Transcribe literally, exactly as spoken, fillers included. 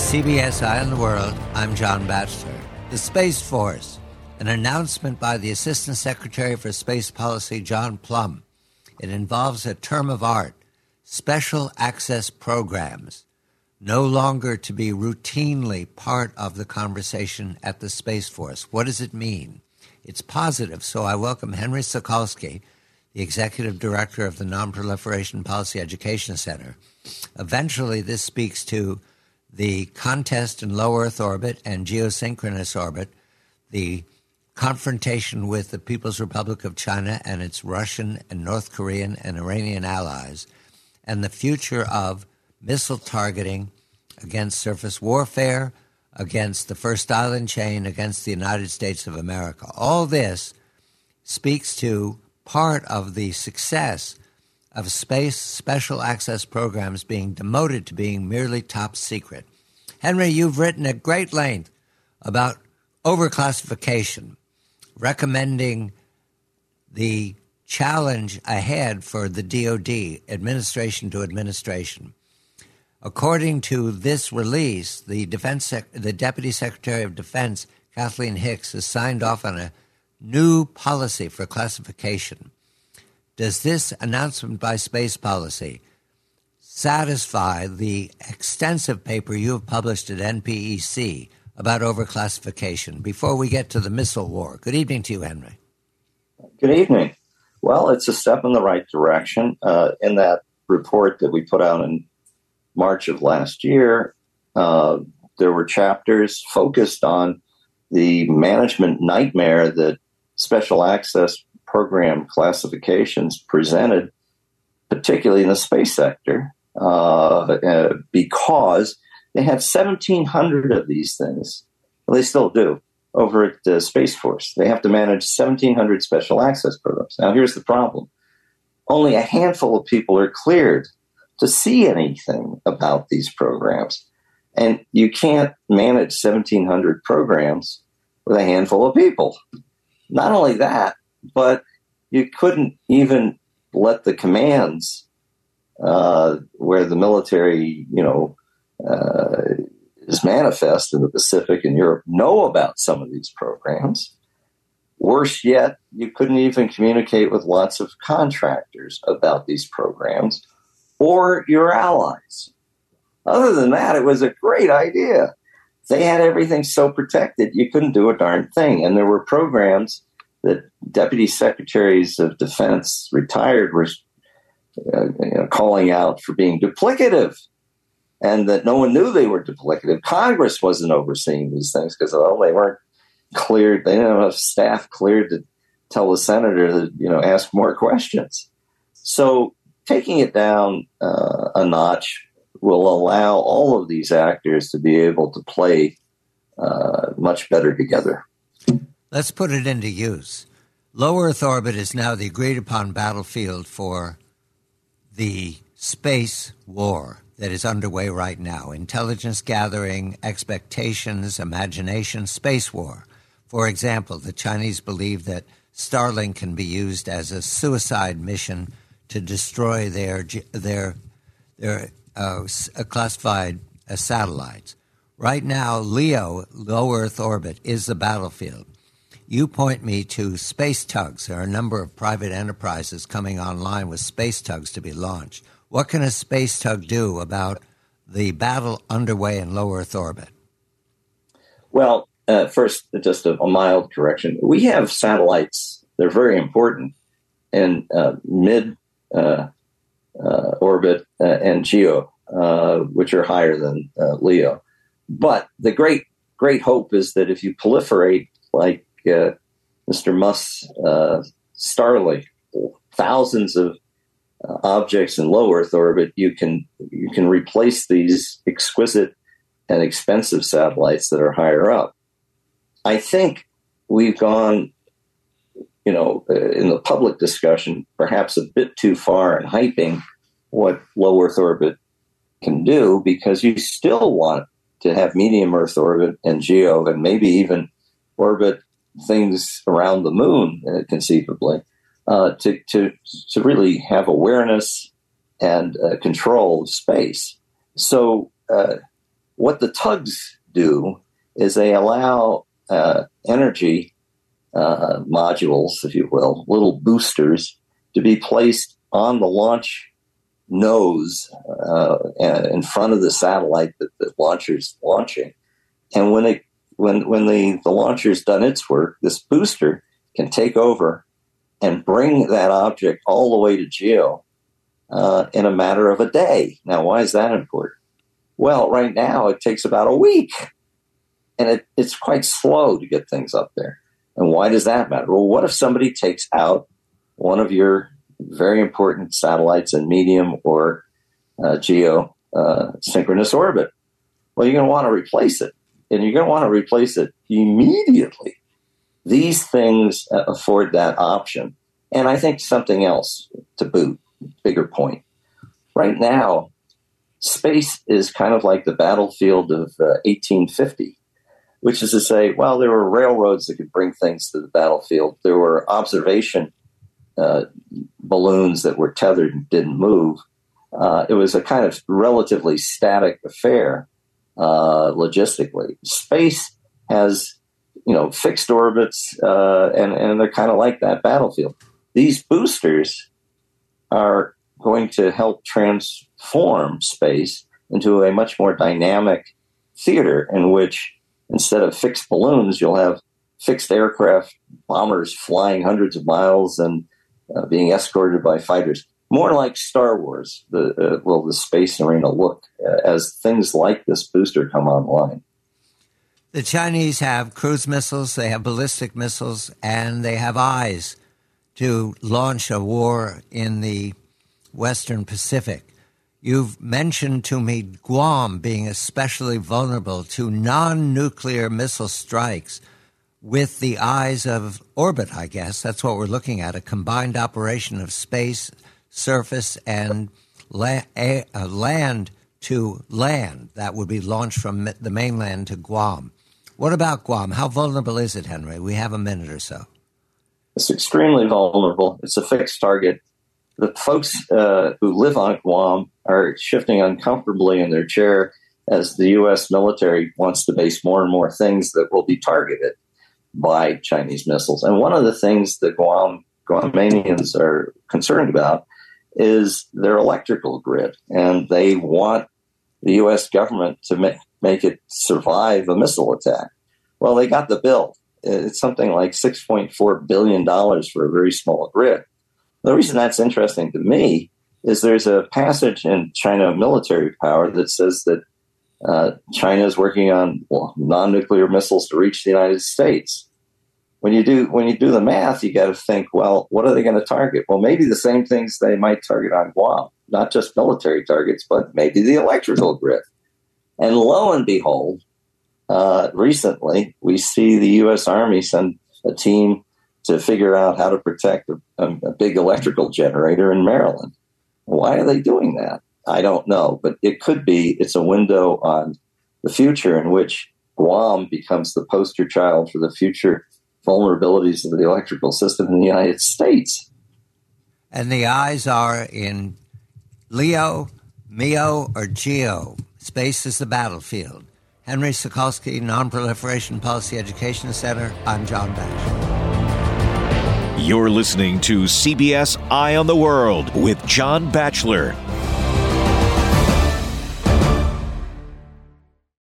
C B S Eye on the World, I'm John Batchelor. The Space Force, an announcement by the Assistant Secretary for Space Policy, John Plum. It involves a term of art, special access programs, no longer to be routinely part of the conversation at the Space Force. What does it mean? It's positive, so I welcome Henry Sokolsky, the Executive Director of the Non-Proliferation Policy Education Center. Eventually, this speaks to the contest in low Earth orbit and geosynchronous orbit, the confrontation with the People's Republic of China and its Russian and North Korean and Iranian allies, and the future of missile targeting against surface warfare, against the First Island chain, against the United States of America. All this speaks to part of the success of space special access programs being demoted to being merely top secret. Henry, you've written at great length about overclassification, recommending the challenge ahead for the D O D, administration to administration. According to this release, the Defense Sec- the Deputy Secretary of Defense, Kathleen Hicks, has signed off on a new policy for classification. Does this announcement by Space Policy satisfy the extensive paper you have published at N P E C about overclassification before we get to the missile war? Good evening to you, Henry. Good evening. Well, it's a step in the right direction. Uh, in that report that we put out in March of last year, uh, there were chapters focused on the management nightmare that special access program classifications presented, particularly in the space sector, uh, uh, because they had seventeen hundred of these things. Well, they still do over at the Space Force. They have to manage seventeen hundred special access programs. Now, here's the problem. Only a handful of people are cleared to see anything about these programs. And you can't manage seventeen hundred programs with a handful of people. Not only that, but you couldn't even let the commands uh, where the military, you know, uh, is manifest in the Pacific and Europe know about some of these programs. Worse yet, you couldn't even communicate with lots of contractors about these programs or your allies. Other than that, it was a great idea. They had everything so protected, you couldn't do a darn thing. And there were programs that deputy secretaries of defense, retired, were uh, you know, calling out for being duplicative, and that no one knew they were duplicative. Congress wasn't overseeing these things because, well, they weren't cleared. They didn't have enough staff cleared to tell the senator to, you know, ask more questions. So taking it down uh, a notch will allow all of these actors to be able to play uh, much better together. Let's put it into use. Low Earth orbit is now the agreed-upon battlefield for the space war that is underway right now. Intelligence gathering, expectations, imagination, space war. For example, the Chinese believe that Starlink can be used as a suicide mission to destroy their their their uh, classified uh, satellites. Right now, LEO, low Earth orbit, is the battlefield. You point me to space tugs. There are a number of private enterprises coming online with space tugs to be launched. What can a space tug do about the battle underway in low Earth orbit? Well, uh, first, just a, a mild correction. We have satellites. They're very important in uh, mid uh, uh, orbit uh, and geo, uh, which are higher than uh, LEO. But the great, great hope is that if you proliferate, like uh, Mister Musk's uh, Starlink, thousands of uh, objects in low Earth orbit, you can you can replace these exquisite and expensive satellites that are higher up. I think we've gone, you know, uh, in the public discussion, perhaps a bit too far in hyping what low Earth orbit can do, because you still want to have medium Earth orbit and geo, and maybe even orbit things around the moon, uh, conceivably, uh, to, to to really have awareness and uh, control of space. So uh, what the tugs do is they allow uh, energy uh, modules, if you will, little boosters, to be placed on the launch nose uh, in front of the satellite that the launcher's launching. And when it when when the, the launcher's done its work, this booster can take over and bring that object all the way to GEO uh, in a matter of a day. Now, why is that important? Well, right now it takes about a week, and it, it's quite slow to get things up there. And why does that matter? Well, what if somebody takes out one of your very important satellites in medium or uh, GEO uh, synchronous orbit? Well, you're going to want to replace it, and you're going to want to replace it immediately. These things uh, afford that option. And I think something else to boot, bigger point. Right now, space is kind of like the battlefield of uh, eighteen fifty, which is to say, well, there were railroads that could bring things to the battlefield. There were observation uh, balloons that were tethered and didn't move. Uh, it was a kind of relatively static affair uh, logistically. Space has, you know, fixed orbits, uh, and, and they're kind of like that battlefield. These boosters are going to help transform space into a much more dynamic theater in which instead of fixed balloons, you'll have fixed aircraft, bombers flying hundreds of miles and uh, being escorted by fighters. More like Star Wars, the uh, will the space arena look uh, as things like this booster come online. The Chinese have cruise missiles, they have ballistic missiles, and they have eyes to launch a war in the Western Pacific. You've mentioned to me Guam being especially vulnerable to non-nuclear missile strikes with the eyes of orbit, I guess. That's what we're looking at, a combined operation of space, surface, and la- a- uh, land to land that would be launched from the mainland to Guam. What about Guam? How vulnerable is it, Henry? We have a minute or so. It's extremely vulnerable. It's a fixed target. The folks uh, who live on Guam are shifting uncomfortably in their chair as the U S military wants to base more and more things that will be targeted by Chinese missiles. And one of the things that Guam Guamanians are concerned about is their electrical grid, and they want the U S government to make, make it survive a missile attack. Well, they got the bill. It's something like six point four billion dollars for a very small grid. The reason that's interesting to me is there's a passage in China military power that says that uh, China is working on well, non-nuclear missiles to reach the United States. When you do when you do the math, you got to think, well, what are they going to target? Well, maybe the same things they might target on Guam, not just military targets, but maybe the electrical grid. And lo and behold, uh, recently we see the U S Army send a team to figure out how to protect a, a big electrical generator in Maryland. Why are they doing that? I don't know, but it could be it's a window on the future in which Guam becomes the poster child for the future vulnerabilities of the electrical system in the United States. And the eyes are in LEO, MEO, or GEO. Space is the battlefield. Henry Sokolsky, Non-Proliferation Policy Education Center. I'm John Batchelor. You're listening to C B S Eye on the World with John Batchelor.